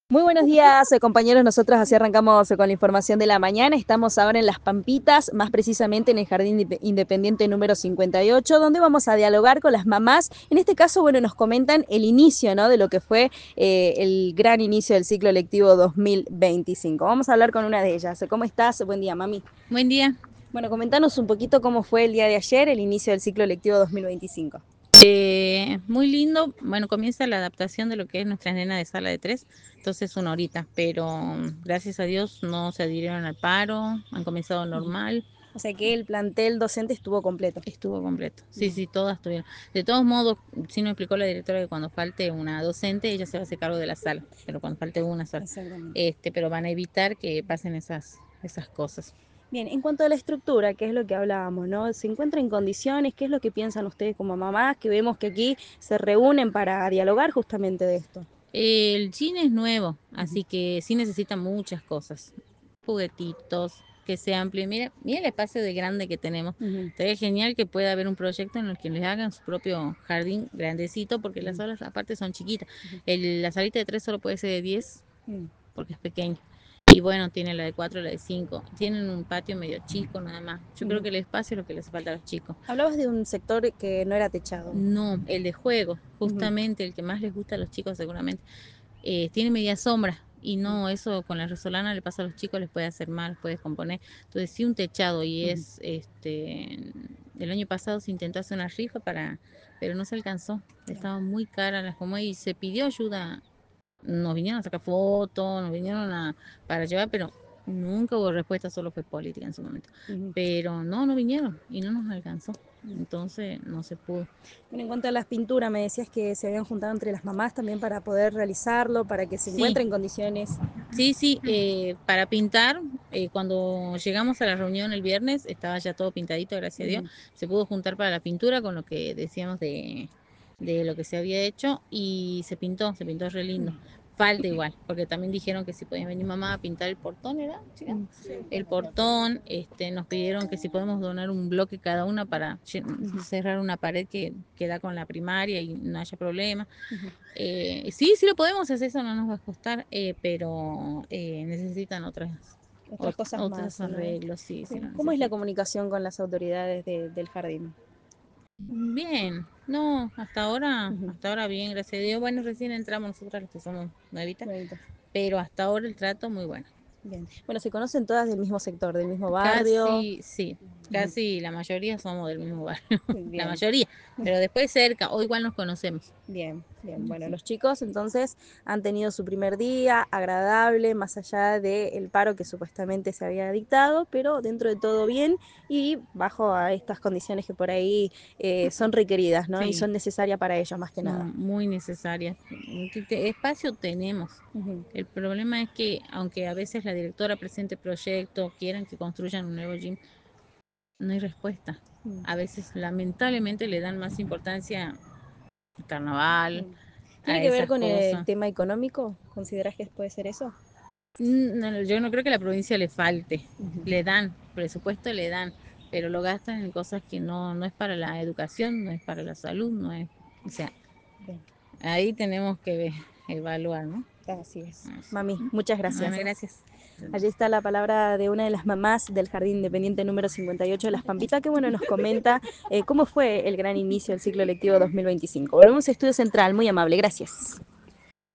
Muy buenos días, compañeros. Nosotros así arrancamos con la información de la mañana. Estamos ahora en Las Pampitas, más precisamente en el Jardín Independiente número 58, donde vamos a dialogar con las mamás. En este caso, bueno, nos comentan el inicio, ¿no?, de lo que fue el gran inicio del ciclo lectivo 2025. Vamos a hablar con una de ellas. ¿Cómo estás? Buen día, mami. Buen día. Bueno, comentanos un poquito cómo fue el día de ayer, el inicio del ciclo lectivo 2025. Muy lindo. Bueno, comienza la adaptación de lo que es nuestra nena de sala de 3, entonces una horita, pero gracias a Dios no se adhirieron al paro, han comenzado normal, O sea que el plantel docente estuvo completo. estuvo completo. Sí, Bien. sí, todas estuvieron. De todos modos, sí nos explicó la directora que cuando falte una docente, ella se va a hacer cargo de la sala, pero cuando falte una sola. Exactamente. Pero van a evitar que pasen esas cosas. Bien, en cuanto a la estructura, que es lo que hablábamos, ¿no? ¿Se encuentra en condiciones? ¿Qué es lo que piensan ustedes como mamás? Que vemos que aquí se reúnen para dialogar justamente de esto. El gym es nuevo, Ujú, así que sí necesita muchas cosas, juguetitos, que se amplíe. Mira el espacio de grande que tenemos. ujú, Sería genial que pueda haber un proyecto en el que les hagan su propio jardín grandecito, porque las ujú, salas aparte son chiquitas. ujú, La salita de 3 solo puede ser de 10 ujú. porque es pequeña. Y bueno, tiene la de 4 y la de 5. Tienen un patio medio chico nada más. Yo creo Ujú. que el espacio es lo que les falta a los chicos. Hablabas de un sector que no era techado. No, el de juego, Ujú, justamente el que más les gusta a los chicos seguramente, tiene media sombra y ujú, no, eso con la resolana le pasa a los chicos, les puede hacer mal, les puede descomponer. Entonces sí un techado y ujú. el año pasado se intentó hacer una rifa pero no se alcanzó, estaban muy caras las como y se pidió ayuda, nos vinieron a sacar fotos, para llevar, pero nunca hubo respuesta, solo fue política en su momento. Ujú. Pero no vinieron y no nos alcanzó. Entonces no se pudo. Bueno, en cuanto a las pinturas, me decías que se habían juntado entre las mamás también para poder realizarlo, para que se Sí, encuentren en condiciones. sí, sí, para pintar, cuando llegamos a la reunión el viernes, estaba ya todo pintadito, gracias a Dios. Ujú, Se pudo juntar para la pintura con lo que decíamos de lo que se había hecho y se pintó re lindo. Falta igual, porque también dijeron que si podían venir mamá a pintar el portón, ¿era, chica? ujú, El portón, nos pidieron que si podemos donar un bloque cada una para ujú, cerrar una pared que da con la primaria y no haya problema. ujú. Sí, sí lo podemos hacer, eso no nos va a costar, pero necesitan Otras cosas otros más, ¿no? arreglos, sí, sí Bien. lo ¿Cómo es la necesitan. comunicación con las autoridades del jardín? Bien, no, Ujú. hasta ahora bien, gracias a Dios. Bueno, recién entramos nosotros los que somos nuevitas, Bonito. pero hasta ahora el trato muy bueno. Bien. Bueno, se conocen todas del mismo sector, del mismo barrio. Casi, sí, Ujú. casi la mayoría somos del mismo barrio, la Bien. mayoría, pero después cerca, o igual nos conocemos. Bien, bien. Bueno, Sí. los chicos entonces han tenido su primer día agradable, más allá del paro que supuestamente se había dictado, pero dentro de todo bien y bajo a estas condiciones que por ahí son requeridas, ¿no? Y Sí, son necesarias para ellos más que nada. son muy necesarias. Espacio tenemos. Ujú. El problema es que, aunque a veces la directora presente proyectos, quieran que construyan un nuevo gym, no hay respuesta. Mm, A veces, lamentablemente, le dan más importancia al carnaval, mm. ¿Tiene a que ver esas con el cosas. tema económico? ¿Consideras que puede ser eso? No, yo no creo que a la provincia le falte. Ujú. Le dan, presupuesto le dan, pero lo gastan en cosas que no es para la educación, no es para la salud, no es. O sea, Bien, ahí tenemos que evaluar, ¿no? así es. Eso. Mami, muchas Bueno, gracias. gracias. Allí está la palabra de una de las mamás del Jardín Independiente número 58 de Las Pampitas, que bueno, nos comenta cómo fue el gran inicio del ciclo lectivo 2025. Volvemos a Estudio Central, muy amable, gracias.